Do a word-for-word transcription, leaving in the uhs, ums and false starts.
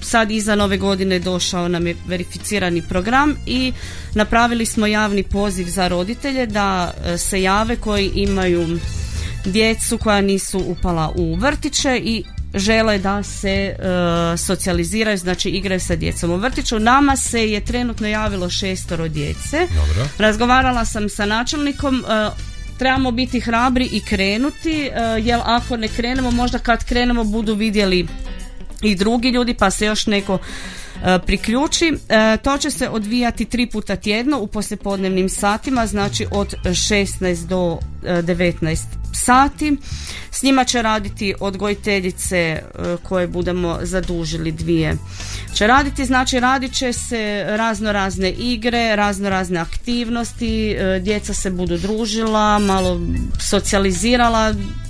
sad iza nove godine došao nam je verificirani program i napravili smo javni poziv za roditelje da se jave koji imaju djecu koja nisu upala u vrtiće i žele da se uh, socijaliziraju, znači igraju sa djecom u vrtiću. Nama se je trenutno javilo šestoro djece. Dobro. Razgovarala sam sa načelnikom, uh, trebamo biti hrabri i krenuti, uh, jer ako ne krenemo, možda kad krenemo budu vidjeli i drugi ljudi pa se još neko priključi. E, to će se odvijati tri puta tjedno u poslijepodnevnim satima, znači od šesnaest do devetnaest sati. S njima će raditi odgojiteljice e, koje budemo zadužili, dvije će raditi, znači radit će se razno razne igre, razno razne aktivnosti, e, djeca se budu družila, malo socijalizirala,